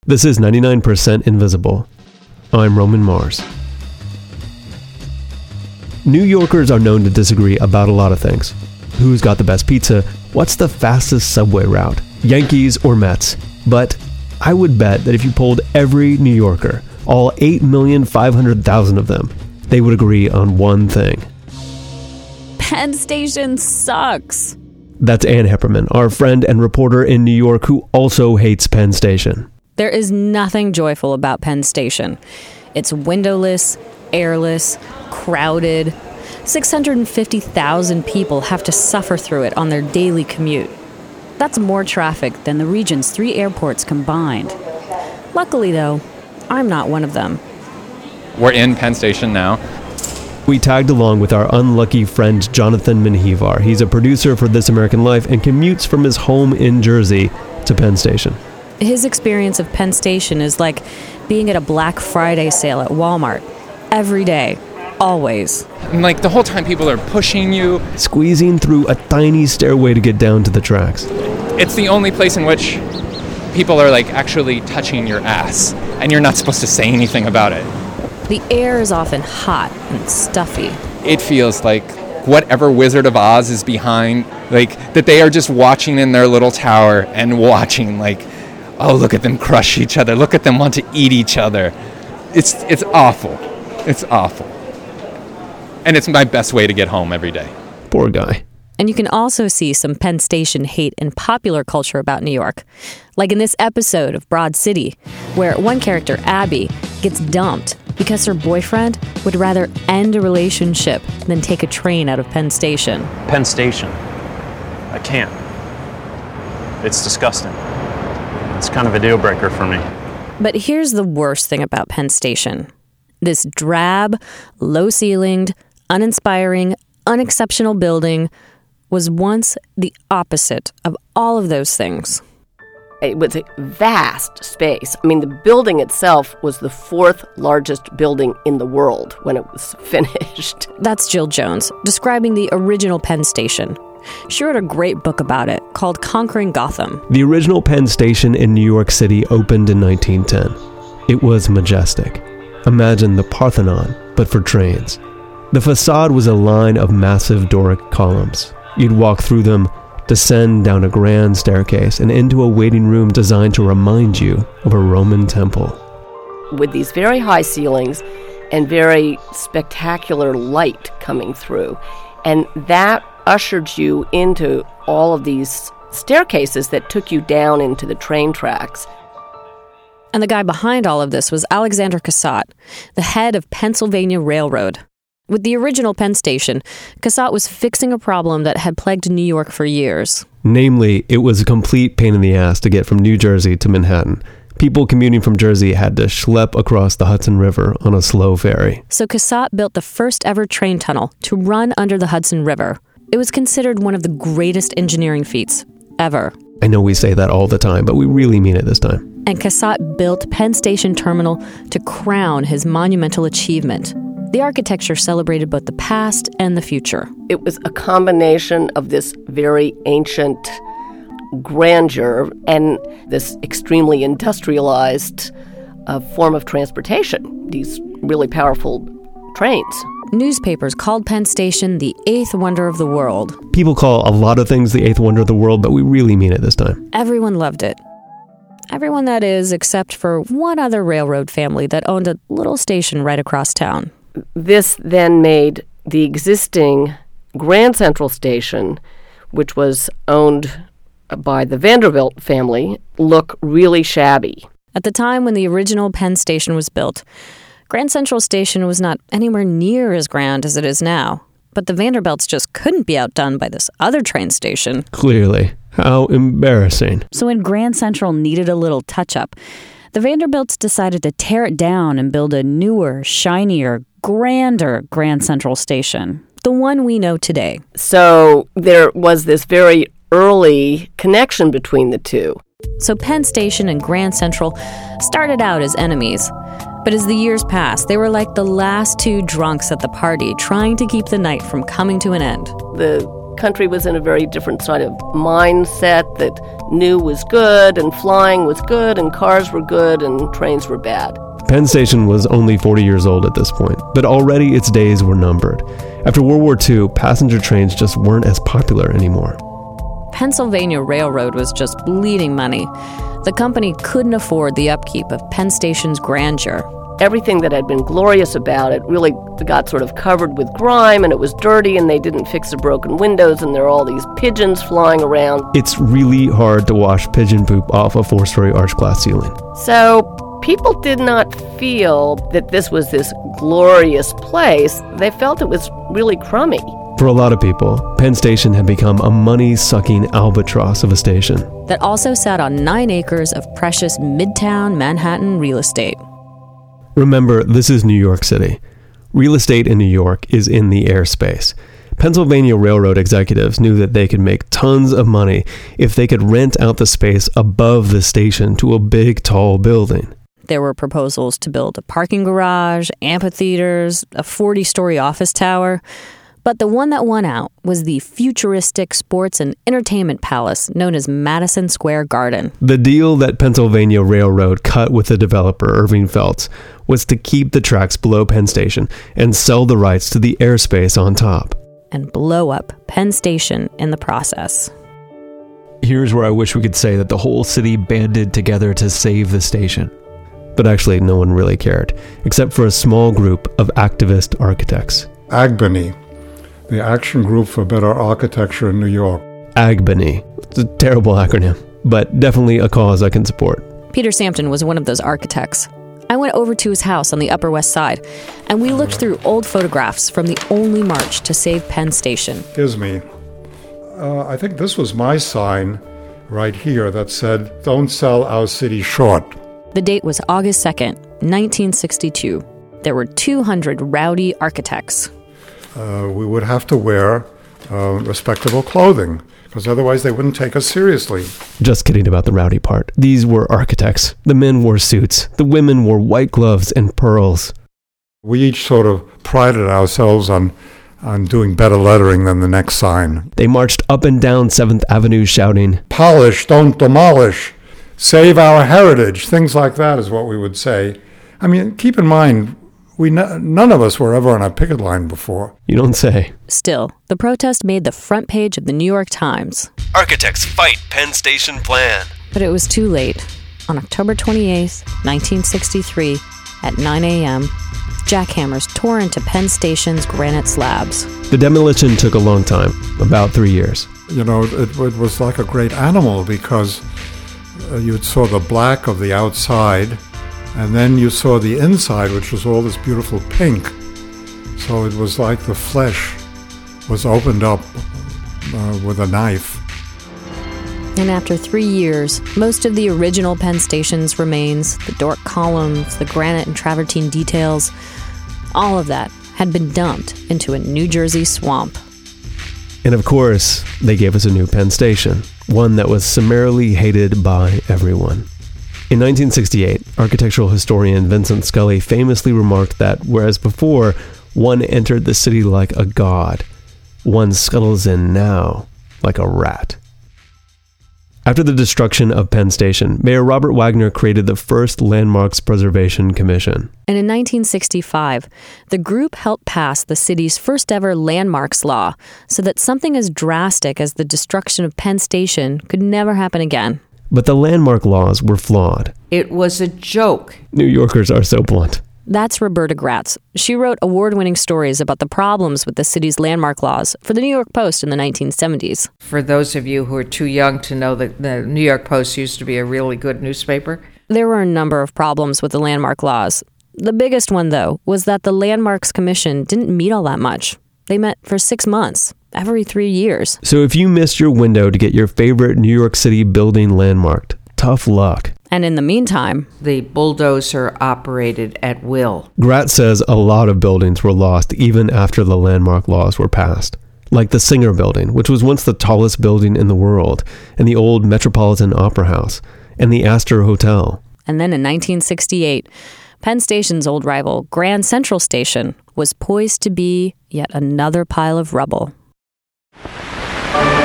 This is 99% Invisible. I'm Roman Mars. New Yorkers are known to disagree about a lot of things. Who's got the best pizza? What's the fastest subway route? Yankees or Mets? But I would bet that if you polled every New Yorker, all 8,500,000 of them, they would agree on one thing. Penn Station sucks. That's Ann Hepperman, our friend and reporter in New York who also hates Penn Station. There is nothing joyful about Penn Station. It's windowless, airless, crowded. 650,000 people have to suffer through it on their daily commute. That's more traffic than the region's 3 airports combined. Luckily, though, I'm not one of them. We're in Penn Station now. We tagged along with our unlucky friend Jonathan Minhivar. He's a producer for This American Life and commutes from his home in Jersey to Penn Station. His experience of Penn Station is like being at a Black Friday sale at Walmart. Every day. Always. And the whole time people are pushing you. Squeezing through a tiny stairway to get down to the tracks. It's the only place in which people are actually touching your ass. And you're not supposed to say anything about it. The air is often hot and stuffy. It feels like whatever Wizard of Oz is behind, that they are just watching in their little tower and watching, oh, look at them crush each other. Look at them want to eat each other. It's awful. It's awful. And it's my best way to get home every day. Poor guy. And you can also see some Penn Station hate in popular culture about New York. Like in this episode of Broad City, where one character, Abby, gets dumped because her boyfriend would rather end a relationship than take a train out of Penn Station. Penn Station. I can't. It's disgusting. It's kind of a deal breaker for me. But here's the worst thing about Penn Station. This drab, low-ceilinged, uninspiring, unexceptional building was once the opposite of all of those things. It was a vast space. The building itself was the 4th largest building in the world when it was finished. That's Jill Jones, describing the original Penn Station. She wrote a great book about it called Conquering Gotham. The original Penn Station in New York City opened in 1910. It was majestic. Imagine the Parthenon, but for trains. The facade was a line of massive Doric columns. You'd walk through them, descend down a grand staircase, and into a waiting room designed to remind you of a Roman temple. With these very high ceilings and very spectacular light coming through. And that ushered you into all of these staircases that took you down into the train tracks. And the guy behind all of this was Alexander Cassatt, the head of Pennsylvania Railroad. With the original Penn Station, Cassatt was fixing a problem that had plagued New York for years. Namely, it was a complete pain in the ass to get from New Jersey to Manhattan. People commuting from Jersey had to schlep across the Hudson River on a slow ferry. So Cassatt built the first ever train tunnel to run under the Hudson River. It was considered one of the greatest engineering feats ever. I know we say that all the time, but we really mean it this time. And Cassatt built Penn Station Terminal to crown his monumental achievement. The architecture celebrated both the past and the future. It was a combination of this very ancient grandeur and this extremely industrialized form of transportation, these really powerful trains. Newspapers called Penn Station the 8th wonder of the world. People call a lot of things the 8th wonder of the world, but we really mean it this time. Everyone loved it. Everyone, that is, except for one other railroad family that owned a little station right across town. This then made the existing Grand Central Station, which was owned by the Vanderbilt family, look really shabby. At the time when the original Penn Station was built, Grand Central Station was not anywhere near as grand as it is now. But the Vanderbilts just couldn't be outdone by this other train station. Clearly. How embarrassing. So when Grand Central needed a little touch-up, the Vanderbilts decided to tear it down and build a newer, shinier, grander Grand Central Station. The one we know today. So there was this very early connection between the two. So Penn Station and Grand Central started out as enemies. But as the years passed, they were like the last two drunks at the party trying to keep the night from coming to an end. The country was in a very different sort of mindset that new was good and flying was good and cars were good and trains were bad. Penn Station was only 40 years old at this point, but already its days were numbered. After World War II, passenger trains just weren't as popular anymore. Pennsylvania Railroad was just bleeding money. The company couldn't afford the upkeep of Penn Station's grandeur. Everything that had been glorious about it really got sort of covered with grime, and it was dirty, and they didn't fix the broken windows, and there are all these pigeons flying around. It's really hard to wash pigeon poop off a 4-story arch glass ceiling. So people did not feel that this was this glorious place. They felt it was really crummy. For a lot of people, Penn Station had become a money-sucking albatross of a station that also sat on 9 acres of precious Midtown Manhattan real estate. Remember, this is New York City. Real estate in New York is in the airspace. Pennsylvania Railroad executives knew that they could make tons of money if they could rent out the space above the station to a big, tall building. There were proposals to build a parking garage, amphitheaters, a 40-story office tower. But the one that won out was the futuristic sports and entertainment palace known as Madison Square Garden. The deal that Pennsylvania Railroad cut with the developer Irving Feltz was to keep the tracks below Penn Station and sell the rights to the airspace on top. And blow up Penn Station in the process. Here's where I wish we could say that the whole city banded together to save the station. But actually, no one really cared, except for a small group of activist architects. AGBNY, the Action Group for Better Architecture in New York. AGBNY. It's a terrible acronym, but definitely a cause I can support. Peter Sampton was one of those architects. I went over to his house on the Upper West Side, and we looked through old photographs from the only march to save Penn Station. Here's me. I think this was my sign right here that said, "Don't sell our city short." The date was August 2nd, 1962. There were 200 rowdy architects. We would have to wear respectable clothing, because otherwise they wouldn't take us seriously. Just kidding about the rowdy part. These were architects. The men wore suits. The women wore white gloves and pearls. We each sort of prided ourselves on doing better lettering than the next sign. They marched up and down 7th Avenue shouting, "Polish, don't demolish. Save our heritage." Things like that is what we would say. I mean, keep in mind, none of us were ever on a picket line before. You don't say. Still, the protest made the front page of the New York Times. Architects fight Penn Station plan. But it was too late. On October 28th, 1963, at 9 a.m., jackhammers tore into Penn Station's granite slabs. The demolition took a long time, about 3 years. You know, it was like a great animal, because you saw the black of the outside, and then you saw the inside, which was all this beautiful pink. So it was like the flesh was opened up with a knife. And after 3 years, most of the original Penn Station's remains, the Doric columns, the granite and travertine details, all of that had been dumped into a New Jersey swamp. And of course, they gave us a new Penn Station, one that was summarily hated by everyone. In 1968, architectural historian Vincent Scully famously remarked that whereas before, one entered the city like a god, one scuttles in now like a rat. After the destruction of Penn Station, Mayor Robert Wagner created the first Landmarks Preservation Commission. And in 1965, the group helped pass the city's first ever landmarks law so that something as drastic as the destruction of Penn Station could never happen again. But the landmark laws were flawed. It was a joke. New Yorkers are so blunt. That's Roberta Gratz. She wrote award-winning stories about the problems with the city's landmark laws for the New York Post in the 1970s. For those of you who are too young to know that the New York Post used to be a really good newspaper. There were a number of problems with the landmark laws. The biggest one, though, was that the Landmarks Commission didn't meet all that much. They met for 6 months, every 3 years. So if you missed your window to get your favorite New York City building landmarked, tough luck. And in the meantime, the bulldozer operated at will. Gratz says a lot of buildings were lost even after the landmark laws were passed. Like the Singer Building, which was once the tallest building in the world, and the old Metropolitan Opera House, and the Astor Hotel. And then in 1968, Penn Station's old rival, Grand Central Station, was poised to be yet another pile of rubble.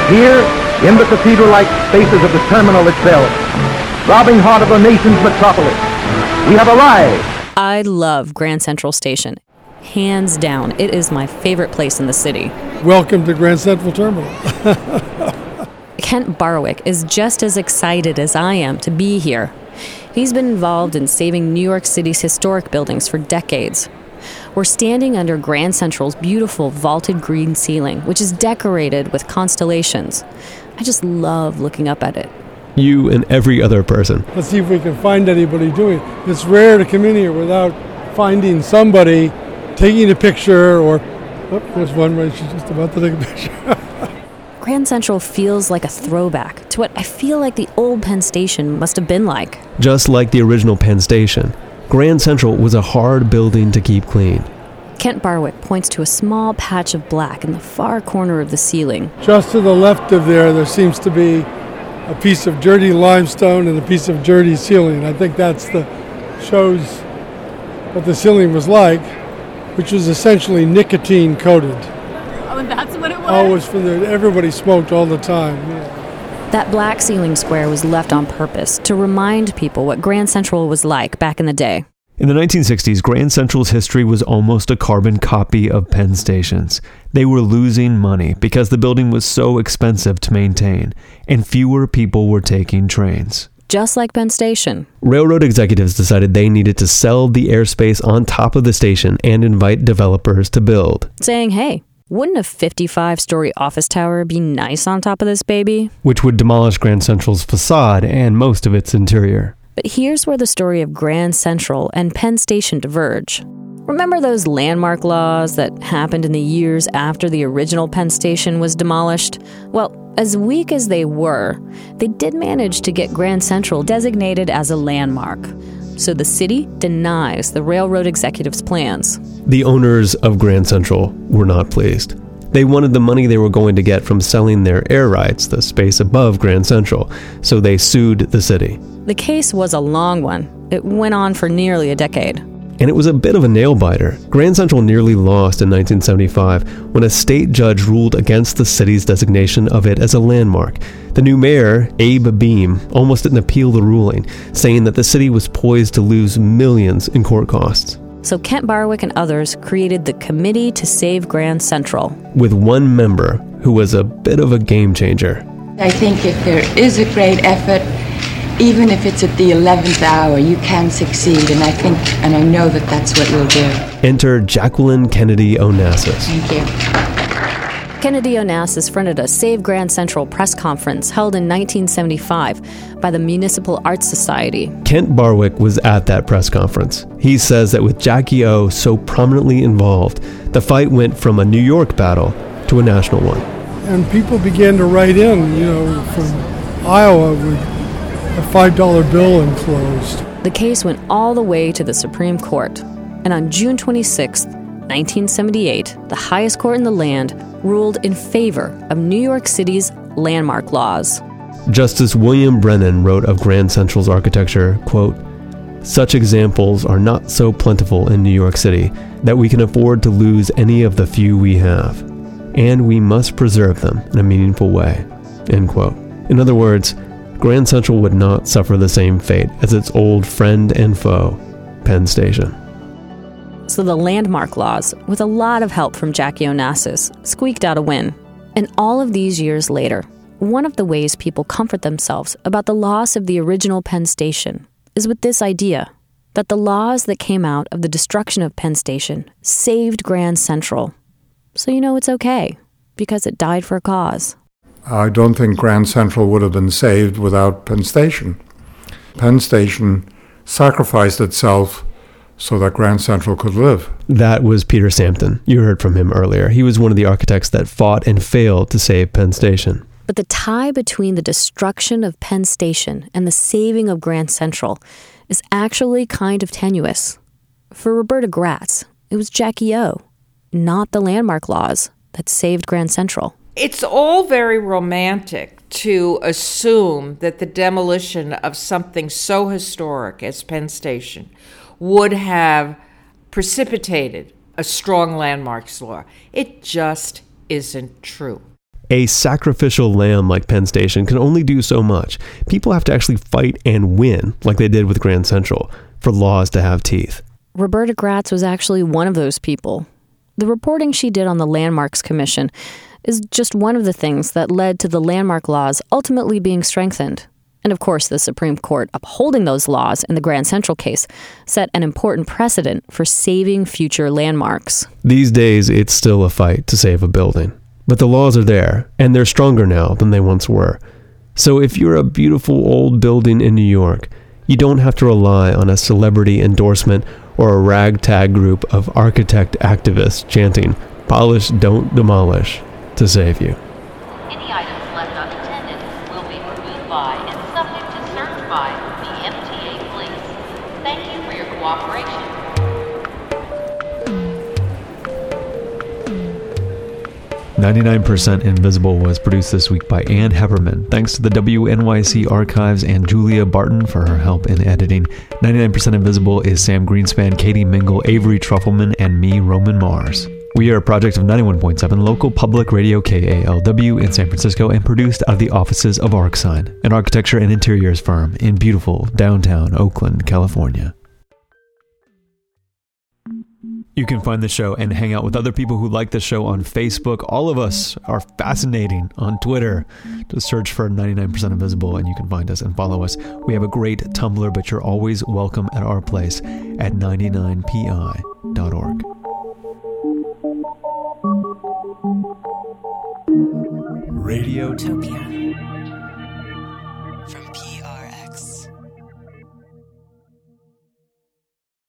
Here, in the cathedral-like spaces of the terminal itself, throbbing heart of the nation's metropolis, we have arrived. I love Grand Central Station. Hands down, it is my favorite place in the city. Welcome to Grand Central Terminal. Kent Barwick is just as excited as I am to be here. He's been involved in saving New York City's historic buildings for decades. We're standing under Grand Central's beautiful vaulted green ceiling, which is decorated with constellations. I just love looking up at it. You and every other person. Let's see if we can find anybody doing it. It's rare to come in here without finding somebody taking a picture or... Oh, there's one right, she's just about to take a picture. Grand Central feels like a throwback to what I feel like the old Penn Station must have been like. Just like the original Penn Station, Grand Central was a hard building to keep clean. Kent Barwick points to a small patch of black in the far corner of the ceiling. Just to the left of there seems to be a piece of dirty limestone and a piece of dirty ceiling. I think that's shows what the ceiling was like, which was essentially nicotine coated. Oh, that's what it was? Oh, it was from everybody smoked all the time. Yeah. That black ceiling square was left on purpose to remind people what Grand Central was like back in the day. In the 1960s, Grand Central's history was almost a carbon copy of Penn Station's. They were losing money because the building was so expensive to maintain, and fewer people were taking trains. Just like Penn Station. Railroad executives decided they needed to sell the airspace on top of the station and invite developers to build. Saying, hey, wouldn't a 55-story office tower be nice on top of this baby? Which would demolish Grand Central's facade and most of its interior. But here's where the story of Grand Central and Penn Station diverge. Remember those landmark laws that happened in the years after the original Penn Station was demolished? Well, as weak as they were, they did manage to get Grand Central designated as a landmark. So the city denies the railroad executives' plans. The owners of Grand Central were not pleased. They wanted the money they were going to get from selling their air rights, the space above Grand Central, so they sued the city. The case was a long one. It went on for nearly a decade. And it was a bit of a nail-biter. Grand Central nearly lost in 1975 when a state judge ruled against the city's designation of it as a landmark. The new mayor, Abe Beame, almost didn't appeal the ruling, saying that the city was poised to lose millions in court costs. So Kent Barwick and others created the Committee to Save Grand Central. With one member who was a bit of a game changer. I think if there is a great effort, even if it's at the 11th hour, you can succeed, and I think, and I know that that's what you'll do. Enter Jacqueline Kennedy Onassis. Thank you. Kennedy Onassis fronted a Save Grand Central press conference held in 1975 by the Municipal Arts Society. Kent Barwick was at that press conference. He says that with Jackie O so prominently involved, the fight went from a New York battle to a national one. And people began to write in, from Iowa with a $5 bill enclosed. The case went all the way to the Supreme Court, and on June 26, 1978, the highest court in the land ruled in favor of New York City's landmark laws. Justice William Brennan wrote of Grand Central's architecture, quote, "Such examples are not so plentiful in New York City that we can afford to lose any of the few we have, and we must preserve them in a meaningful way," end quote. In other words, Grand Central would not suffer the same fate as its old friend and foe, Penn Station. So the landmark laws, with a lot of help from Jackie Onassis, squeaked out a win. And all of these years later, one of the ways people comfort themselves about the loss of the original Penn Station is with this idea that the laws that came out of the destruction of Penn Station saved Grand Central. So it's okay, because it died for a cause. I don't think Grand Central would have been saved without Penn Station. Penn Station sacrificed itself so that Grand Central could live. That was Peter Sampton. You heard from him earlier. He was one of the architects that fought and failed to save Penn Station. But the tie between the destruction of Penn Station and the saving of Grand Central is actually kind of tenuous. For Roberta Gratz, it was Jackie O, not the landmark laws, that saved Grand Central. It's all very romantic to assume that the demolition of something so historic as Penn Station would have precipitated a strong landmarks law. It just isn't true. A sacrificial lamb like Penn Station can only do so much. People have to actually fight and win, like they did with Grand Central, for laws to have teeth. Roberta Gratz was actually one of those people. The reporting she did on the Landmarks Commission is just one of the things that led to the landmark laws ultimately being strengthened. And of course, the Supreme Court upholding those laws in the Grand Central case set an important precedent for saving future landmarks. These days, it's still a fight to save a building. But the laws are there, and they're stronger now than they once were. So if you're a beautiful old building in New York, you don't have to rely on a celebrity endorsement or a ragtag group of architect activists chanting, "Polish, don't demolish," to save you. Any items left unattended will be removed by and subject to search by the MTA police. Thank you for your cooperation. 99% Invisible was produced this week by Ann Heberman. Thanks to the WNYC Archives and Julia Barton for her help in editing. 99% Invisible is Sam Greenspan, Katie Mingle, Avery Trufelman, and me, Roman Mars. We are a project of 91.7 local public radio KALW in San Francisco and produced out of the offices of ArcSign, an architecture and interiors firm in beautiful downtown Oakland, California. You can find the show and hang out with other people who like the show on Facebook. All of us are fascinating on Twitter. Just search for 99% Invisible and you can find us and follow us. We have a great Tumblr, but you're always welcome at our place at 99pi.org.